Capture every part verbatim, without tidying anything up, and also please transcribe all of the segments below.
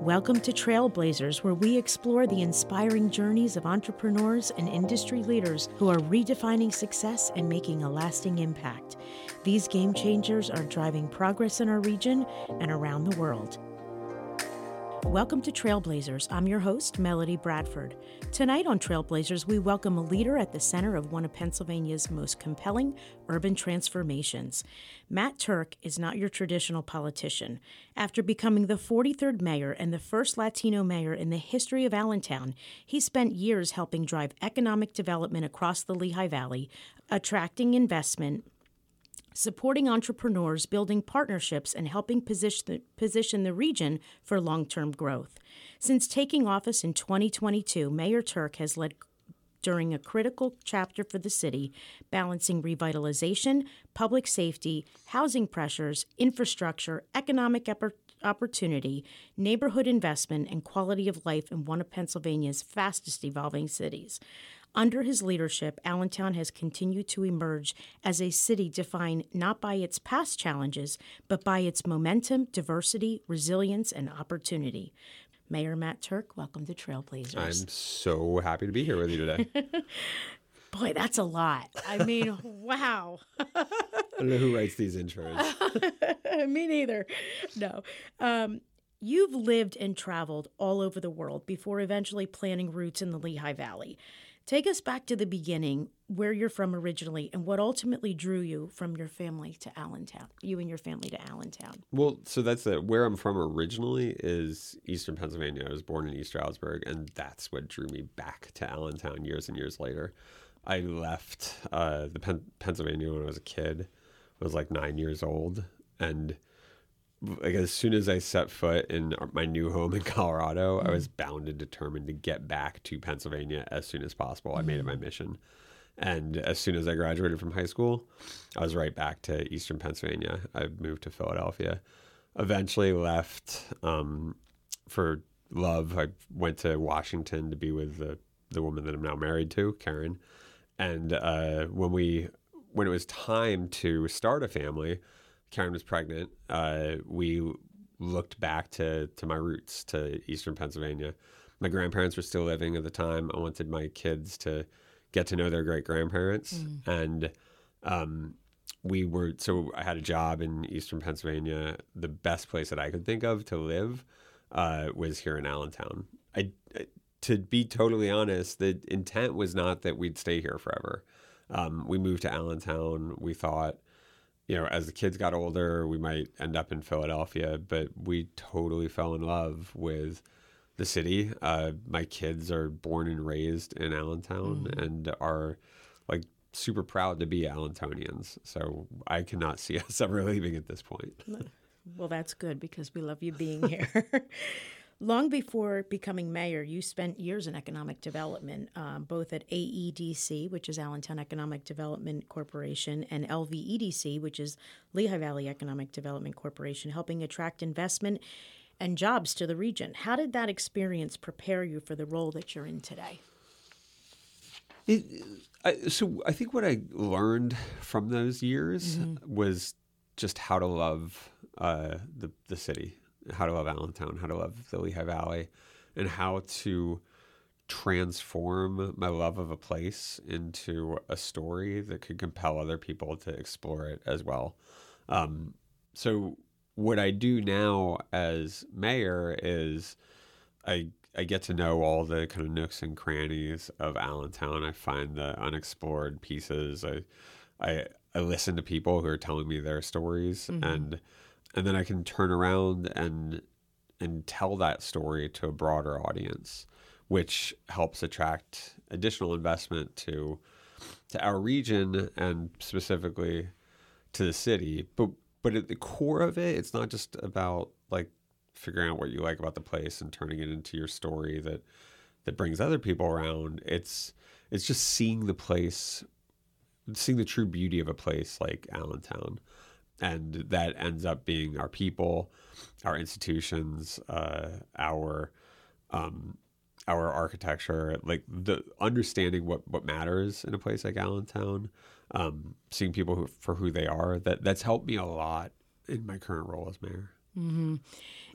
Welcome to Trailblazers, where we explore the inspiring journeys of entrepreneurs and industry leaders who are redefining success and making a lasting impact. These game changers are driving progress in our region and around the world. Welcome to Trailblazers. I'm your host, Melody Bradford. Tonight on Trailblazers, we welcome a leader at the center of one of Pennsylvania's most compelling urban transformations. Matt Turk is not your traditional politician. After becoming the forty-third mayor and the first Latino mayor in the history of Allentown, he spent years helping drive economic development across the Lehigh Valley, attracting investment, supporting entrepreneurs, building partnerships, and helping position the, position the region for long-term growth. Since taking office in twenty twenty-two, Mayor Turk has led during a critical chapter for the city, balancing revitalization, public safety, housing pressures, infrastructure, economic oppor- opportunity, neighborhood investment, and quality of life in one of Pennsylvania's fastest evolving cities. Under his leadership, Allentown has continued to emerge as a city defined not by its past challenges, but by its momentum, diversity, resilience, and opportunity. Mayor Matt Turk, welcome to Trailblazers. I'm so happy to be here with you today. Boy, that's a lot. I mean, wow. I don't know who writes these intros. Me neither. No. Um, you've lived and traveled all over the world before eventually planting roots in the Lehigh Valley. Take us back to the beginning, where you're from originally, and what ultimately drew you from your family to Allentown, you and your family to Allentown. Well, so that's it. Where I'm from originally is Eastern Pennsylvania. I was born in East Stroudsburg, and that's what drew me back to Allentown years and years later. I left uh, the Pen- Pennsylvania when I was a kid. I was like nine years old, and like as soon as I set foot in my new home in Colorado, mm-hmm. I was bound and determined to get back to Pennsylvania as soon as possible. Mm-hmm. I made it my mission. And as soon as I graduated from high school, I was right back to Eastern Pennsylvania. I moved to Philadelphia. Eventually left um, for love. I went to Washington to be with the, the woman that I'm now married to, Karen. And uh, when we when it was time to start a family, Karen was pregnant. Uh, we looked back to, to my roots, to Eastern Pennsylvania. My grandparents were still living at the time. I wanted my kids to get to know their great-grandparents. Mm. And um, we were, so I had a job in Eastern Pennsylvania. The best place that I could think of to live uh, was here in Allentown. I, I, to be totally honest, the intent was not that we'd stay here forever. Um, we moved to Allentown. We thought, you know, as the kids got older, we might end up in Philadelphia, but we totally fell in love with the city. Uh, my kids are born and raised in Allentown mm-hmm. and are like super proud to be Allentonians. So I cannot see us ever leaving at this point. Well, that's good because we love you being here. Long before becoming mayor, you spent years in economic development, um, both at A E D C, which is Allentown Economic Development Corporation, and L V E D C, which is Lehigh Valley Economic Development Corporation, helping attract investment and jobs to the region. How did that experience prepare you for the role that you're in today? It, I, so I think what I learned from those years mm-hmm. was just how to love uh, the, the city. How to love Allentown, how to love the Lehigh Valley, and how to transform my love of a place into a story that could compel other people to explore it as well. Um, so what I do now as mayor is I I get to know all the kind of nooks and crannies of Allentown. I find the unexplored pieces. I I, I listen to people who are telling me their stories mm-hmm. and And then I can turn around and and tell that story to a broader audience, which helps attract additional investment to to our region and specifically to the city. But but at the core of it, it's not just about like figuring out what you like about the place and turning it into your story that that brings other people around. It's it's just seeing the place, seeing the true beauty of a place like Allentown. And that ends up being our people, our institutions, uh, our um, our architecture, like the understanding what, what matters in a place like Allentown, um, seeing people who, for who they are. That that's helped me a lot in my current role as mayor. Mm-hmm.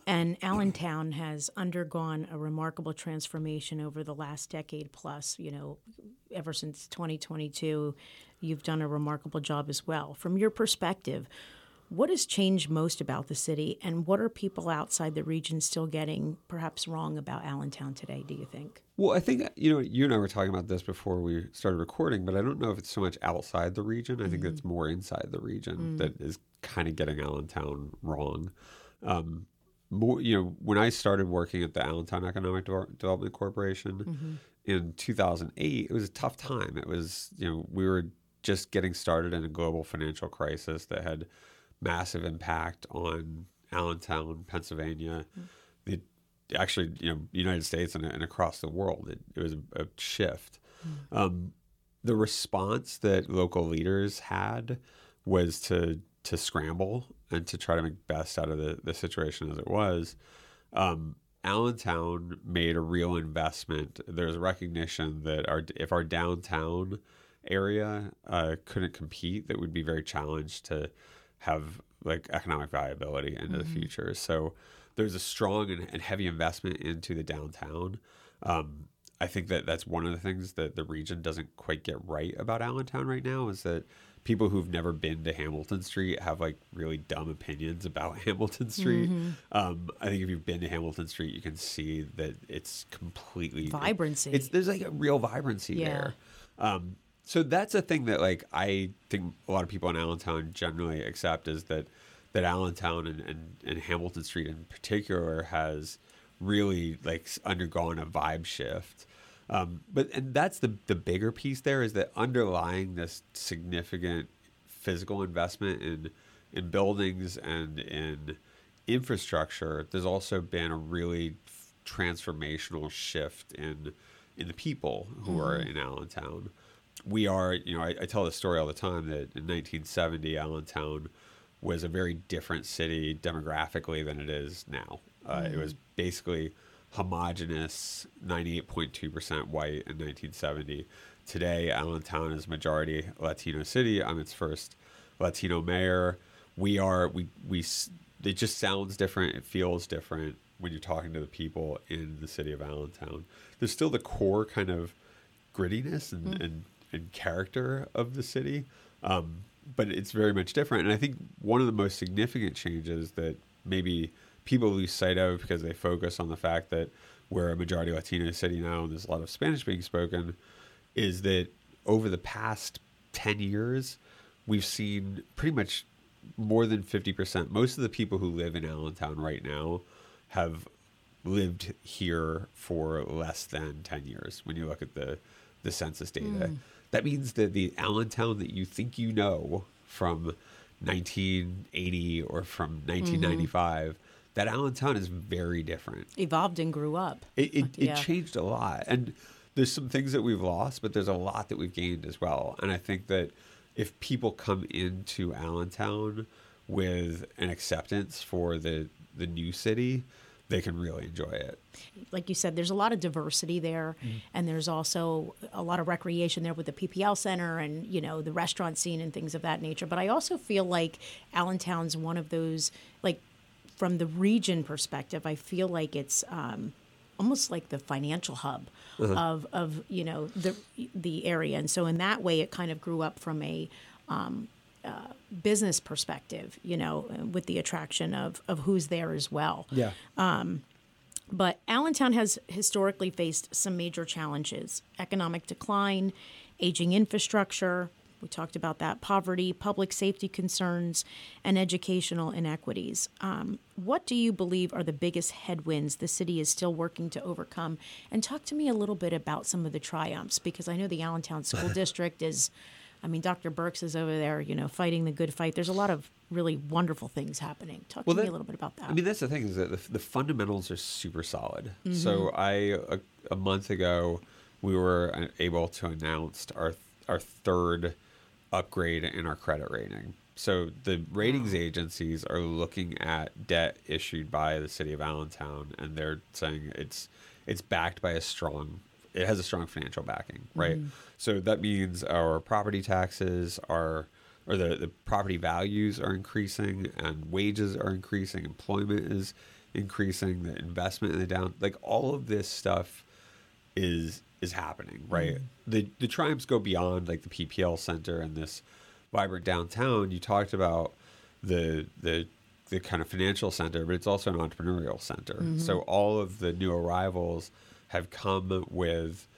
And Allentown has undergone a remarkable transformation over the last decade plus. You know, ever since twenty twenty-two, you've done a remarkable job as well. From your perspective, what has changed most about the city, and what are people outside the region still getting perhaps wrong about Allentown today, do you think? Well, I think, you know, you and I were talking about this before we started recording, but I don't know if it's so much outside the region. I mm-hmm. think it's more inside the region mm-hmm. that is kind of getting Allentown wrong. Um, more, you know, when I started working at the Allentown Economic De- Development Corporation mm-hmm. in two thousand eight, it was a tough time. It was, you know, we were just getting started in a global financial crisis that had massive impact on Allentown, Pennsylvania, mm-hmm. the actually, you know, United States and, and across the world. It, it was a, a shift. Mm-hmm. Um, the response that local leaders had was to to scramble and to try to make best out of the, the situation as it was. Um, Allentown made a real investment. There's a recognition that our if our downtown area uh, couldn't compete, that would be very challenged to have like economic viability into mm-hmm. the future. So there's a strong and, and heavy investment into the downtown. Um, I think that that's one of the things that the region doesn't quite get right about Allentown right now, is that people who've never been to Hamilton Street have like really dumb opinions about Hamilton Street. Mm-hmm. Um, I think if you've been to Hamilton Street, you can see that it's completely vibrancy. It's there's like a real vibrancy yeah. there. Um, so that's a thing that like I think a lot of people in Allentown generally accept, is that that Allentown and, and, and Hamilton Street in particular has really like undergone a vibe shift. Um, but and that's the the bigger piece there, is that underlying this significant physical investment in in buildings and in infrastructure, there's also been a really transformational shift in in the people who mm-hmm. are in Allentown. We are, you know, I, I tell this story all the time that in nineteen seventy, Allentown was a very different city demographically than it is now. Uh, mm-hmm. It was basically homogenous, ninety-eight point two percent white in nineteen seventy. Today, Allentown is majority Latino city. I'm its first Latino mayor. We are, we, we, it just sounds different. It feels different when you're talking to the people in the city of Allentown. There's still the core kind of grittiness and, mm. and, and character of the city, um, but it's very much different. And I think one of the most significant changes that maybe people lose sight of because they focus on the fact that we're a majority Latino city now and there's a lot of Spanish being spoken, is that over the past ten years, we've seen pretty much more than fifty percent. Most of the people who live in Allentown right now have lived here for less than ten years when you look at the, the census data. Mm. That means that the Allentown that you think you know from nineteen eighty or from nineteen ninety-five, mm-hmm. that Allentown is very different. Evolved and grew up. It it, yeah. it changed a lot. And there's some things that we've lost, but there's a lot that we've gained as well. And I think that if people come into Allentown with an acceptance for the, the new city, they can really enjoy it. Like you said, there's a lot of diversity there, mm-hmm. and there's also a lot of recreation there with the P P L Center and, you know, the restaurant scene and things of that nature. But I also feel like Allentown's one of those, like, from the region perspective, I feel like it's um, almost like the financial hub uh-huh. of, of, you know, the the area. And so in that way, it kind of grew up from a um, uh, business perspective, you know, with the attraction of, of who's there as well. Yeah. Um, but Allentown has historically faced some major challenges: economic decline, aging infrastructure. We talked about that, poverty, public safety concerns, and educational inequities. Um, what do you believe are the biggest headwinds the city is still working to overcome? And talk to me a little bit about some of the triumphs, because I know the Allentown School District is, I mean, Doctor Burks is over there, you know, fighting the good fight. There's a lot of really wonderful things happening. Talk well, to that, me a little bit about that. I mean, that's the thing, is that the, the fundamentals are super solid. Mm-hmm. So I, a, a month ago, we were able to announce our our third upgrade in our credit rating. So the ratings wow. agencies are looking at debt issued by the city of Allentown, and they're saying it's it's backed by a strong, it has a strong financial backing, right? Mm. So that means our property taxes are, or the, the property values are increasing, and wages are increasing, employment is increasing, the investment in the down, like all of this stuff is is happening, right? Mm. The the triumphs go beyond like the P P L Center and this vibrant downtown. You talked about the the the kind of financial center, but it's also an entrepreneurial center. Mm-hmm. So all of the new arrivals have come with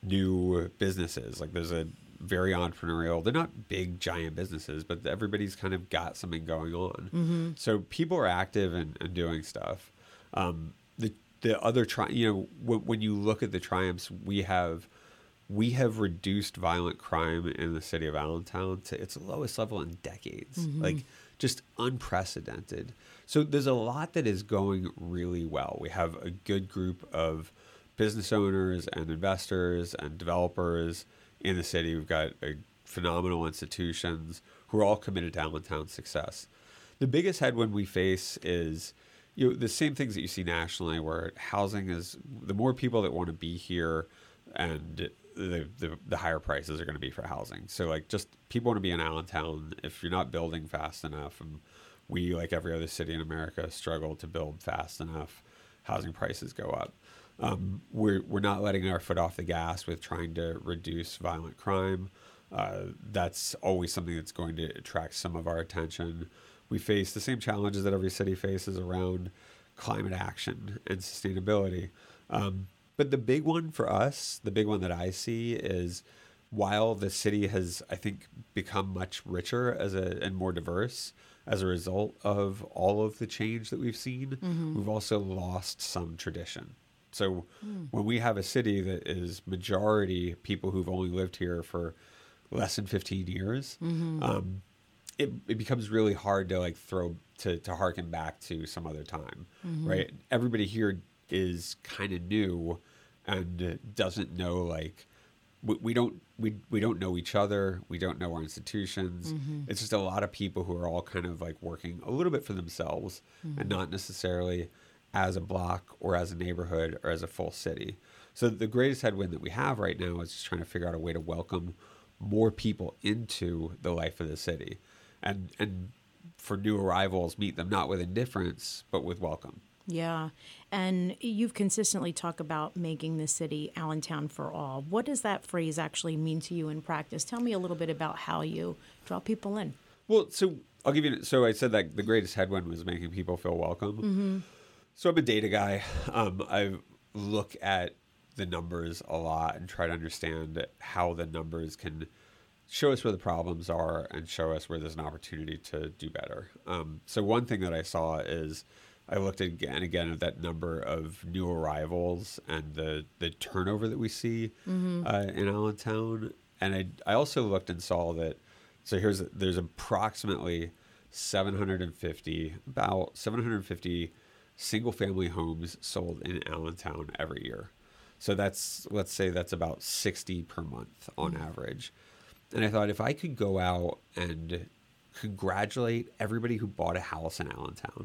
new businesses. Like there's a very entrepreneurial, they're not big giant businesses, but everybody's kind of got something going on. Mm-hmm. So people are active and, and doing stuff. Um, the the other tri- you know, w- when you look at the triumphs, we have we have reduced violent crime in the city of Allentown to its lowest level in decades. Mm-hmm. Like just unprecedented. So there's a lot that is going really well. We have a good group of business owners and investors and developers in the city. We've got a phenomenal institutions who are all committed to Allentown's success. The biggest headwind we face is, you know, the same things that you see nationally, where housing is, the more people that want to be here, and the, the the higher prices are going to be for housing. So like just people want to be in Allentown. If you're not building fast enough, and we, like every other city in America, struggle to build fast enough, housing prices go up. Um, we're we're not letting our foot off the gas with trying to reduce violent crime. Uh, that's always something that's going to attract some of our attention. We face the same challenges that every city faces around climate action and sustainability. Um, but the big one for us, the big one that I see is, while the city has, I think, become much richer as a and more diverse as a result of all of the change that we've seen, mm-hmm. we've also lost some tradition. So mm. when we have a city that is majority people who've only lived here for less than fifteen years, mm-hmm. um, it, it becomes really hard to like throw to, to harken back to some other time, mm-hmm. right? Everybody here is kind of new and doesn't know, like, we, we don't we we don't know each other. We don't know our institutions. Mm-hmm. It's just a lot of people who are all kind of like working a little bit for themselves, mm-hmm. and not necessarily as a block or as a neighborhood or as a full city. So the greatest headwind that we have right now is just trying to figure out a way to welcome more people into the life of the city, and and for new arrivals, meet them not with indifference, but with welcome. Yeah. And you've consistently talked about making the city Allentown for all. What does that phrase actually mean to you in practice? Tell me a little bit about how you draw people in. Well, so I'll give you, so I said that the greatest headwind was making people feel welcome. Mm-hmm. So I'm a data guy. Um, I look at the numbers a lot and try to understand how the numbers can show us where the problems are and show us where there's an opportunity to do better. Um, so one thing that I saw is, I looked at again and again at that number of new arrivals and the, the turnover that we see mm-hmm. uh, in Allentown. And I I also looked and saw that, so here's, there's approximately seven hundred fifty, about seven hundred fifty single family homes sold in Allentown every year. So that's, let's say that's about sixty per month on mm-hmm. average. And I thought, if I could go out and congratulate everybody who bought a house in Allentown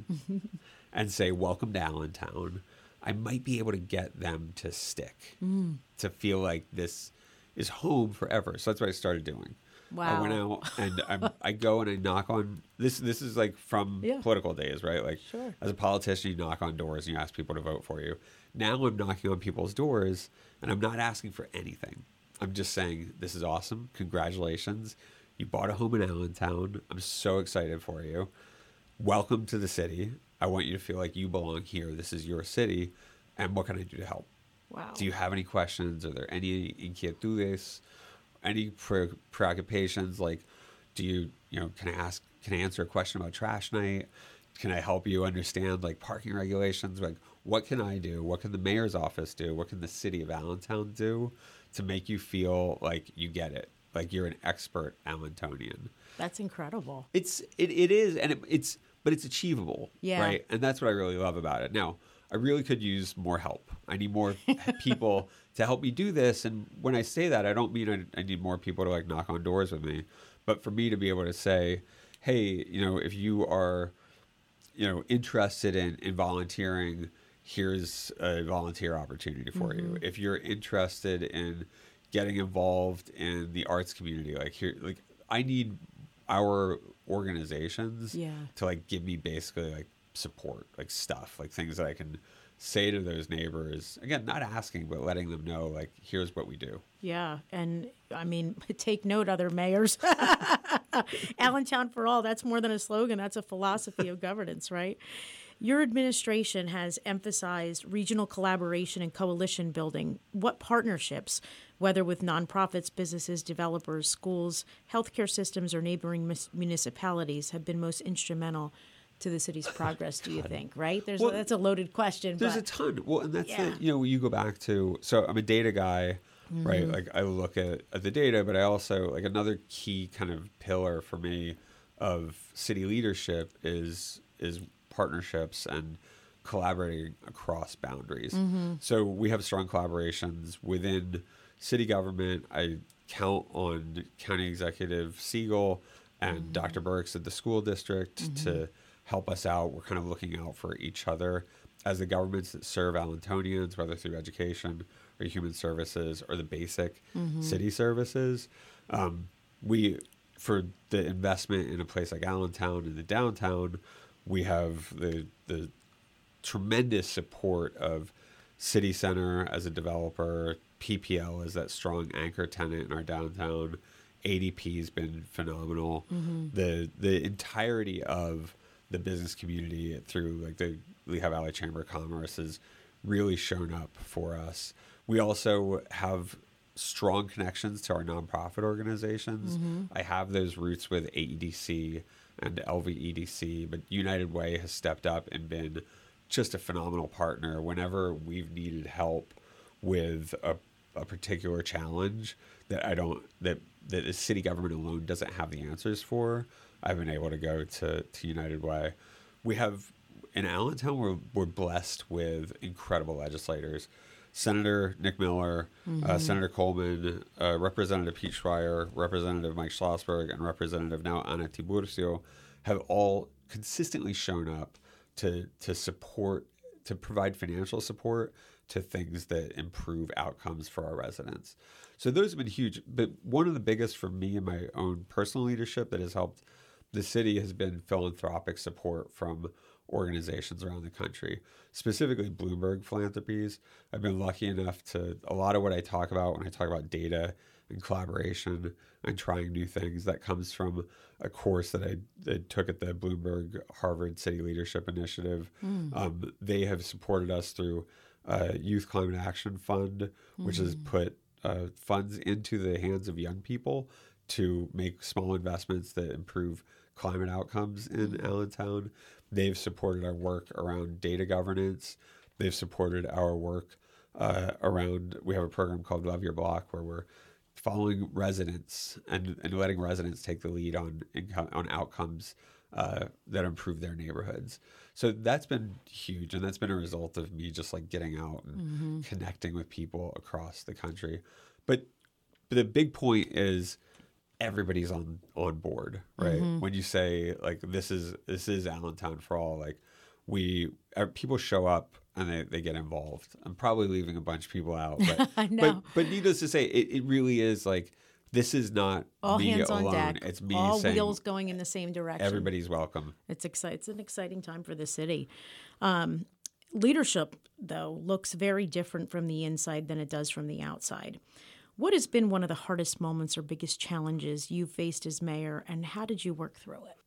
and say, welcome to Allentown, I might be able to get them to stick, mm. to feel like this is home forever. So that's what I started doing. Wow. I went out and I'm, I go and I knock on, this This is like from yeah. political days, right? Like sure. As a politician, you knock on doors and you ask people to vote for you. Now I'm knocking on people's doors and I'm not asking for anything. I'm just saying, this is awesome. Congratulations. You bought a home in Allentown. I'm so excited for you. Welcome to the city. I want you to feel like you belong here. This is your city. And what can I do to help? Wow. Do you have any questions? Are there any inquietudes? Any pre- preoccupations? Like, do you, you know, can I ask, can I answer a question about trash night? Can I help you understand like parking regulations? Like, what can I do? What can the mayor's office do? What can the city of Allentown do to make you feel like you get it? Like you're an expert Allentonian. That's incredible. It's it, it is, and it, it's but it's achievable, yeah. right? And that's what I really love about it. Now, I really could use more help. I need more people to help me do this. And when I say that, I don't mean I, I need more people to like knock on doors with me, but for me to be able to say, hey, you know, if you are, you know, interested in in volunteering, here's a volunteer opportunity for mm-hmm. you. If you're interested in getting involved in the arts community, like here, like I need our organizations yeah. to like give me basically like support, like stuff, like things that I can say to those neighbors. Again, not asking, but letting them know, like, here's what we do. Yeah. And I mean, take note, other mayors. Allentown for all, that's more than a slogan. That's a philosophy of governance, right? Your administration has emphasized regional collaboration and coalition building. What partnerships, whether with nonprofits, businesses, developers, schools, healthcare systems, or neighboring mis- municipalities, have been most instrumental to the city's progress, do you think, right? There's Well, a, that's a loaded question. There's but, a ton. Well, and that's yeah. the, you know, you go back to, so I'm a data guy, mm-hmm. right? Like I look at, at the data, but I also, like another key kind of pillar for me of city leadership is, is partnerships and collaborating across boundaries. Mm-hmm. So we have strong collaborations within city government. I count on County Executive Siegel and mm-hmm. Doctor Burks at the school district mm-hmm. to help us out. We're kind of looking out for each other as the governments that serve Allentonians, whether through education or human services or the basic mm-hmm. city services. Um, we, for the investment in a place like Allentown in the downtown, we have the the tremendous support of City Center as a developer, P P L as that strong anchor tenant in our downtown. A D P has been phenomenal. Mm-hmm. The the entirety of the business community through like the Lehigh Valley Chamber of Commerce has really shown up for us. We also have strong connections to our nonprofit organizations. Mm-hmm. I have those roots with A E D C and L V E D C, but United Way has stepped up and been just a phenomenal partner whenever we've needed help with a, a particular challenge that I don't, that, that the city government alone doesn't have the answers for. I've been able to go to, to United Way. We have, in Allentown, we're, we're blessed with incredible legislators. Senator Nick Miller, mm-hmm. uh, Senator Coleman, uh, Representative Pete Schreier, Representative Mike Schlossberg, and Representative now Ana Tiburcio have all consistently shown up to to support, to provide financial support to things that improve outcomes for our residents. So those have been huge. But one of the biggest for me in my own personal leadership that has helped the city has been philanthropic support from organizations around the country, specifically Bloomberg Philanthropies. I've been lucky enough to, a lot of what I talk about when I talk about data and collaboration and trying new things, that comes from a course that I, that took at the Bloomberg Harvard City Leadership Initiative. Mm. Um, they have supported us through a Youth Climate Action Fund, which mm. has put uh, funds into the hands of young people to make small investments that improve climate outcomes in mm. Allentown. They've supported our work around data governance. They've supported our work uh, around, we have a program called Love Your Block where we're following residents and, and letting residents take the lead on income, on outcomes uh, that improve their neighborhoods. So that's been huge, and that's been a result of me just like getting out and mm-hmm. connecting with people across the country. But, but the big point is everybody's on on board, right? Mm-hmm. When you say like this is this is Allentown for all, like we uh, people show up and they, they get involved. I'm probably leaving a bunch of people out, but I know. but, but needless to say, it, it really is like this is not all me hands alone. on deck. It's me all saying wheels going in the same direction. Everybody's welcome. It's exci- It's an exciting time for the city. Um, leadership, though, looks very different from the inside than it does from the outside. What has been one of the hardest moments or biggest challenges you've faced as mayor, and how did you work through it?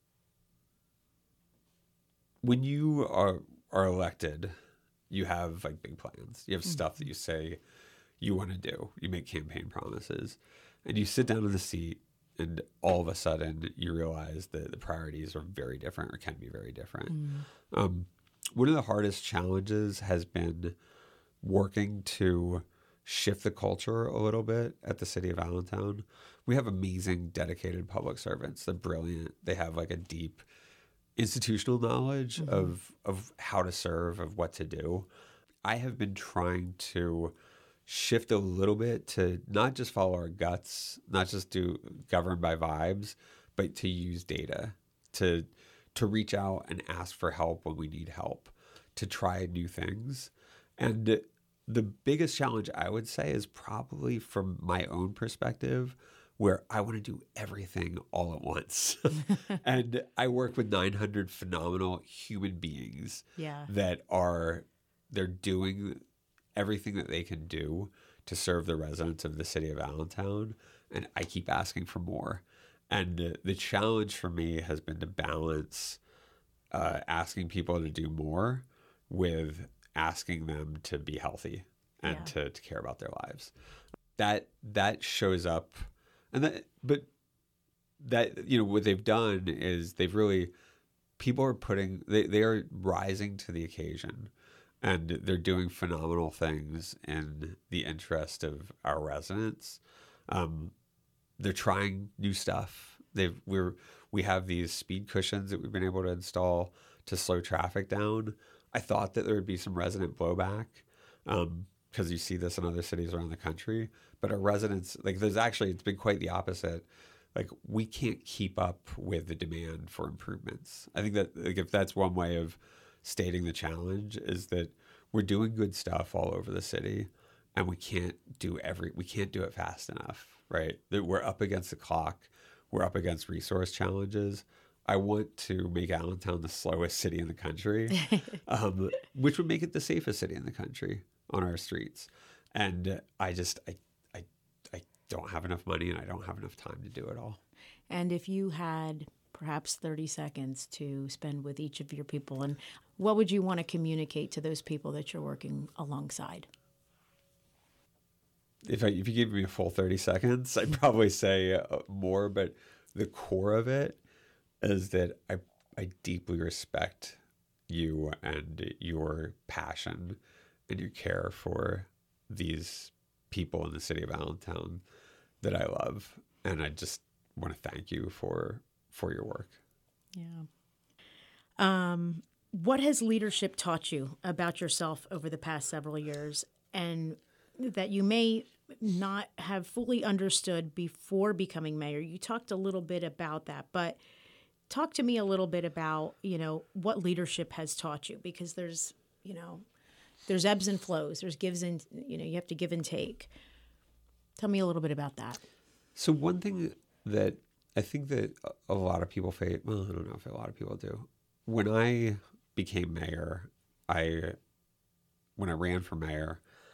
When you are are elected, you have like big plans. You have mm-hmm. stuff that you say you want to do. You make campaign promises, and you sit down in the seat, and all of a sudden you realize that the priorities are very different or can be very different. Mm. Um, one of the hardest challenges has been working to shift the culture a little bit at the city of Allentown. We have amazing, dedicated public servants. They're brilliant. They have like a deep institutional knowledge mm-hmm. of of how to serve, of what to do. I have been trying to shift a little bit to not just follow our guts, not just do govern by vibes, but to use data, to to reach out and ask for help when we need help, to try new things. And the biggest challenge I would say is probably from my own perspective where I want to do everything all at once. And I work with nine hundred phenomenal human beings Yeah. that are, they're doing everything that they can do to serve the residents of the city of Allentown. And I keep asking for more. And uh, the challenge for me has been to balance uh, asking people to do more with asking them to be healthy and Yeah. to, to care about their lives. That that shows up, and that but that you know what they've done is they've really people are putting they, they are rising to the occasion, and they're doing phenomenal things in the interest of our residents. Um, they're trying new stuff. They've we're we have these speed cushions that we've been able to install to slow traffic down. I thought that there would be some resident blowback um, because you see this in other cities around the country, but our residents like there's actually it's been quite the opposite. Like we can't keep up with the demand for improvements. I think that like if that's one way of stating the challenge is that we're doing good stuff all over the city, and we can't do every we can't do it fast enough, right? That we're up against the clock, we're up against resource challenges. I want to make Allentown the slowest city in the country, um, which would make it the safest city in the country on our streets. And I just I I I don't have enough money, and I don't have enough time to do it all. And if you had perhaps thirty seconds to spend with each of your people, and what would you want to communicate to those people that you're working alongside? If I, if you give me a full thirty seconds, I'd probably say uh, more, but the core of it is that I I deeply respect you and your passion and your care for these people in the city of Allentown that I love, and I just want to thank you for for your work. Yeah. Um, what has leadership taught you about yourself over the past several years, and that you may not have fully understood before becoming mayor? You talked a little bit about that, but talk to me a little bit about, you know, what leadership has taught you, because there's, you know, there's ebbs and flows, there's gives and, you know, you have to give and take. Tell me a little bit about that. So one thing that I think that a lot of people face, well, I don't know if a lot of people do. When I became mayor, I, when I ran for mayor,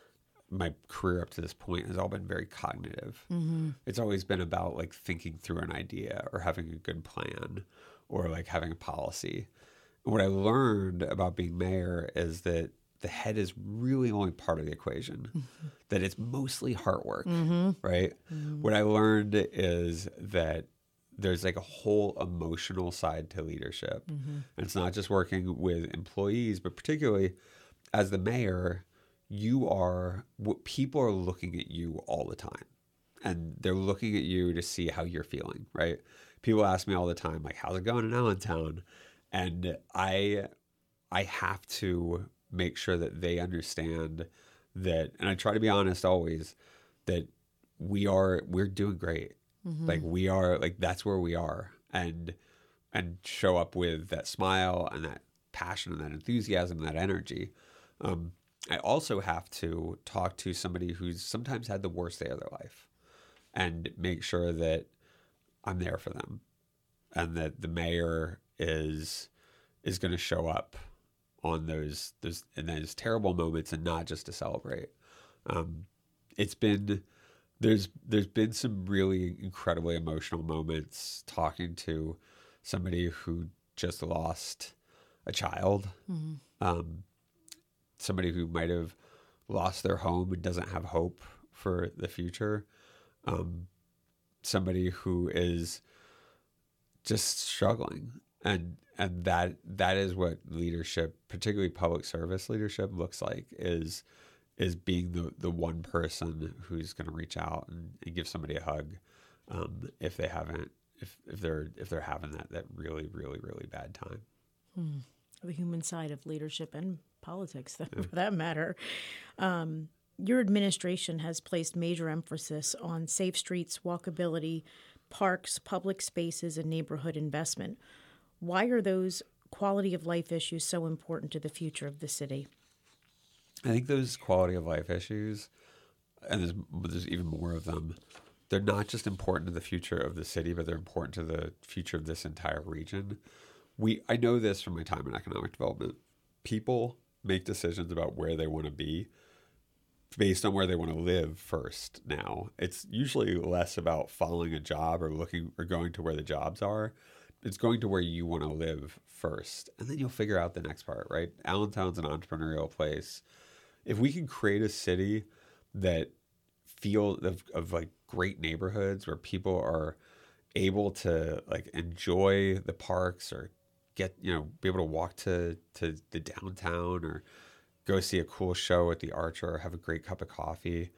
my career up to this point has all been very cognitive. Mm-hmm. It's always been about like thinking through an idea or having a good plan or like having a policy. What I learned about being mayor is that the head is really only part of the equation, mm-hmm. that it's mostly heart work, mm-hmm. right? Mm-hmm. What I learned is that there's like a whole emotional side to leadership. Mm-hmm. And it's not just working with employees, but particularly as the mayor, you are, what people are looking at you all the time, and they're looking at you to see how you're feeling, right? People ask me all the time, like, how's it going in Allentown? And I, I have to make sure that they understand that, and I try to be honest always, that we are, we're doing great. Mm-hmm. Like we are, like that's where we are, and, and show up with that smile and that passion and that enthusiasm and that energy. Um, I also have to talk to somebody who's sometimes had the worst day of their life and make sure that I'm there for them, and that the mayor is is going to show up on those those in those terrible moments and not just to celebrate. Um, it's been there's there's been some really incredibly emotional moments talking to somebody who just lost a child. Mm-hmm. Um, somebody who might have lost their home and doesn't have hope for the future. Um, somebody who is just struggling. And and that that is what leadership, particularly public service leadership, looks like, is is being the, the one person who's going to reach out and, and give somebody a hug um, if they haven't, if, if they're if they're having that that really, really, really bad time. Hmm. The human side of leadership and politics, for that matter. Um, your administration has placed major emphasis on safe streets, walkability, parks, public spaces, and neighborhood investment. Why are those quality of life issues so important to the future of the city? I think those quality of life issues, and there's, there's even more of them, they're not just important to the future of the city, but they're important to the future of this entire region. We I know this from my time in economic development. People make decisions about where they want to be based on where they want to live first now. It's usually less about following a job or looking or going to where the jobs are. It's going to where you want to live first. And then you'll figure out the next part, right? Allentown's an entrepreneurial place. If we can create a city that feel of, of like great neighborhoods where people are able to like enjoy the parks or get, you know, be able to walk to, to the downtown or go see a cool show at the Archer or have a great cup of coffee.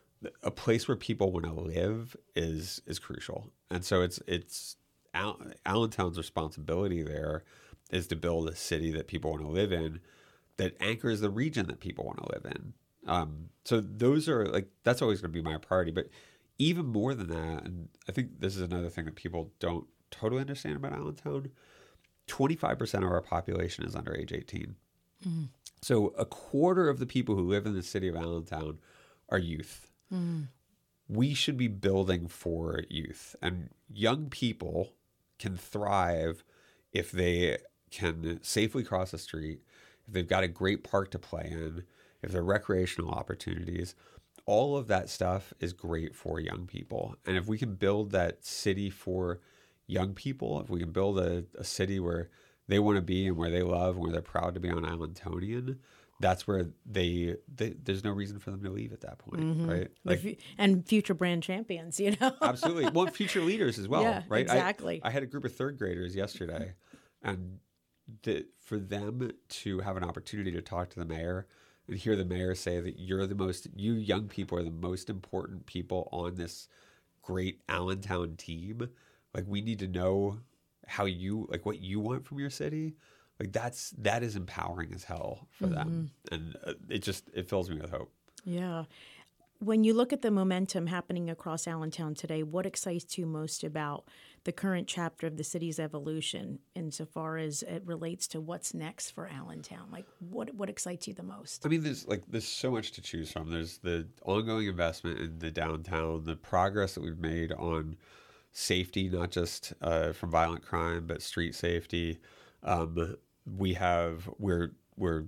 A place where people want to live is is crucial. And so it's it's Al- Allentown's responsibility there is to build a city that people want to live in that anchors the region that people want to live in. Um, so those are like, that's always going to be my priority. But even more than that, and I think this is another thing that people don't totally understand about Allentown, twenty-five percent of our population is under age eighteen. Mm. So a quarter of the people who live in the city of Allentown are youth. Mm. We should be building for youth, and young people can thrive if they can safely cross the street, if they've got a great park to play in, if there are recreational opportunities. All of that stuff is great for young people. And if we can build that city for young people, if we can build a, a city where they want to be and where they love and where they're proud to be on Allentonian, that's where they, they there's no reason for them to leave at that point, mm-hmm. right? Like, and future brand champions, you know? Absolutely. Well, future leaders as well, yeah, right? Exactly. I, I had a group of third graders yesterday, and the, for them to have an opportunity to talk to the mayor and hear the mayor say that you're the most, you young people are the most important people on this great Allentown team. Like, we need to know how you, like what you want from your city. Like that's, that is empowering as hell for mm-hmm. them. And uh, it just, it fills me with hope. Yeah. When you look at the momentum happening across Allentown today, what excites you most about the current chapter of the city's evolution insofar as it relates to what's next for Allentown? Like what, what excites you the most? I mean, there's like, there's so much to choose from. There's the ongoing investment in the downtown, the progress that we've made on safety, not just uh, from violent crime, but street safety. Um, we have, we're, we're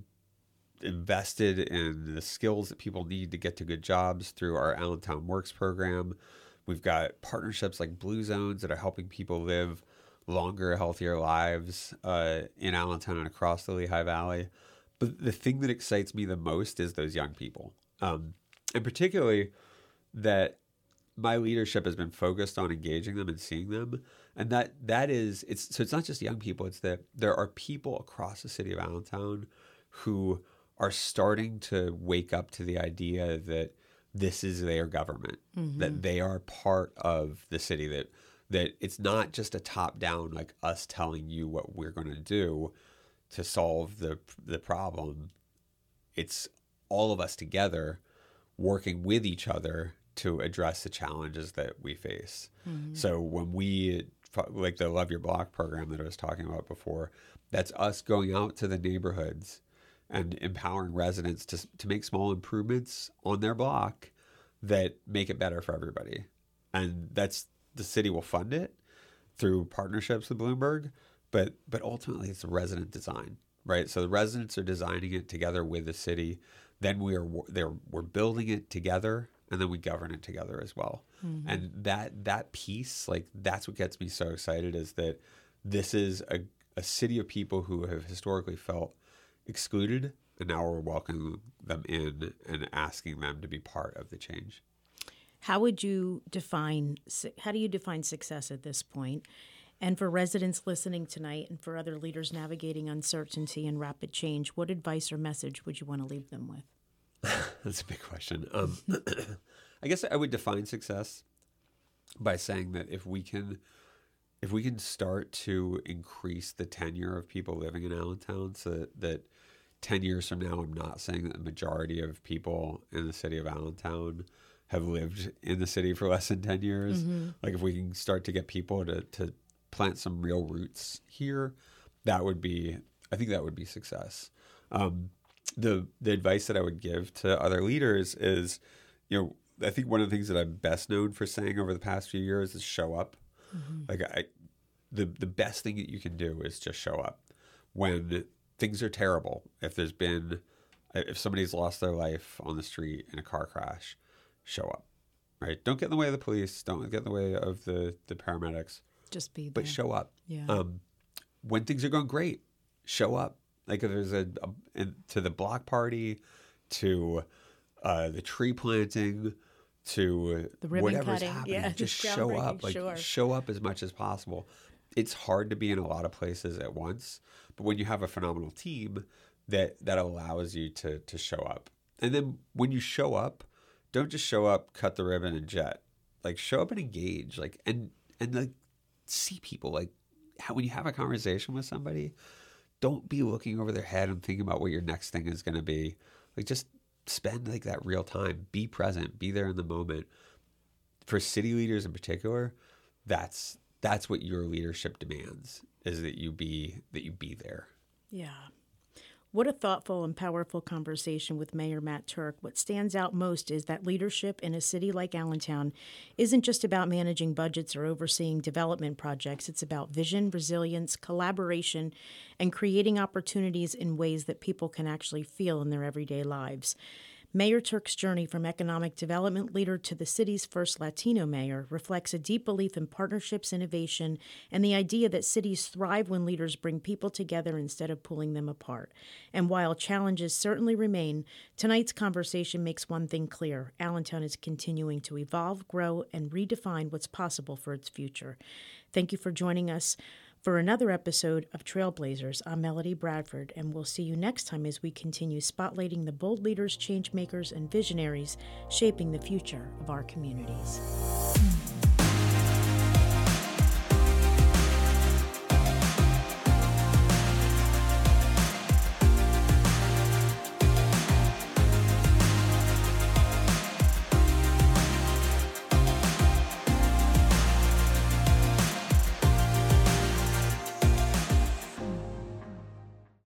invested in the skills that people need to get to good jobs through our Allentown Works program. We've got partnerships like Blue Zones that are helping people live longer, healthier lives uh, in Allentown and across the Lehigh Valley. But the thing that excites me the most is those young people. Um, and particularly that my leadership has been focused on engaging them and seeing them. And that that is, it's so it's not just young people, it's that there are people across the city of Allentown who are starting to wake up to the idea that this is their government, mm-hmm. that they are part of the city, that that it's not just a top-down, like us telling you what we're going to do to solve the the problem. It's all of us together working with each other to address the challenges that we face. Mm-hmm. So when we, like the Love Your Block program that I was talking about before, that's us going out to the neighborhoods and empowering residents to to make small improvements on their block that make it better for everybody. And that's, the city will fund it through partnerships with Bloomberg, but but ultimately it's a resident design, right? So the residents are designing it together with the city. Then we are they're we're building it together, and then we govern it together as well. Mm-hmm. And that that piece, like that's what gets me so excited, is that this is a, a city of people who have historically felt excluded, and now we're welcoming them in and asking them to be part of the change. How would you define, how do you define success at this point? And for residents listening tonight and for other leaders navigating uncertainty and rapid change, what advice or message would you want to leave them with? That's a big question. Um, I guess I would define success by saying that if we can if we can start to increase the tenure of people living in Allentown, so that, that ten years from now, I'm not saying that the majority of people in the city of Allentown have lived in the city for less than ten years. Mm-hmm. Like if we can start to get people to, to plant some real roots here, that would be, I think that would be success. Um, the the advice that I would give to other leaders is, you know, I think one of the things that I'm best known for saying over the past few years is show up. Mm-hmm. Like I, the the best thing that you can do is just show up when things are terrible. If there's been, if somebody's lost their life on the street in a car crash, show up. Right? Don't get in the way of the police. Don't get in the way of the, the paramedics. Just be there. But show up. Yeah. Um, when things are going great, show up. Like if there's a, a to the block party, to uh, the tree planting, to the ribbon whatever's cutting. happening, Yeah, just show up. Like sure. show up as much as possible. It's hard to be in a lot of places at once, but when you have a phenomenal team, that that allows you to to show up. And then when you show up, don't just show up, cut the ribbon, and jet. Like show up and engage. Like and and like see people. Like how when you have a conversation with somebody, don't be looking over their head and thinking about what your next thing is going to be. Like just spend like that real time. Be present. Be there in the moment. For city leaders in particular, that's that's what your leadership demands, is that you be that you be there. Yeah. What a thoughtful and powerful conversation with Mayor Matt Turk. What stands out most is that leadership in a city like Allentown isn't just about managing budgets or overseeing development projects. It's about vision, resilience, collaboration, and creating opportunities in ways that people can actually feel in their everyday lives. Mayor Turk's journey from economic development leader to the city's first Latino mayor reflects a deep belief in partnerships, innovation, and the idea that cities thrive when leaders bring people together instead of pulling them apart. And while challenges certainly remain, tonight's conversation makes one thing clear: Allentown is continuing to evolve, grow, and redefine what's possible for its future. Thank you for joining us for another episode of Trailblazers. I'm Melody Bradford, and we'll see you next time as we continue spotlighting the bold leaders, change makers, and visionaries shaping the future of our communities.